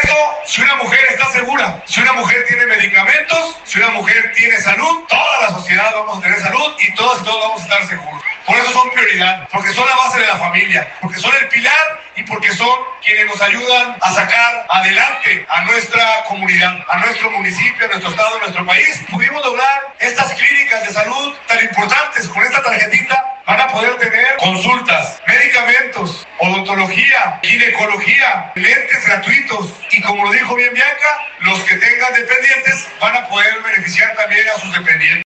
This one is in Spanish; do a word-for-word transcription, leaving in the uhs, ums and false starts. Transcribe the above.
eso, si una mujer está segura, si una mujer tiene medicamentos, si una mujer tiene salud, toda la sociedad vamos a tener salud y todos y todos vamos a estar seguros. Por eso son prioridad, porque son la base de la familia, porque son el pilar y porque son quienes nos ayudan a sacar adelante a nuestra comunidad, a nuestro municipio, a nuestro estado, a nuestro país. Pudimos lograr estas clínicas de salud tan importantes. Con esta tarjetita van a poder tener consultas, medicamentos, odontología, ginecología, lentes gratuitos y, como lo dijo bien Bianca, los que tengan dependientes van a poder beneficiar también a sus dependientes.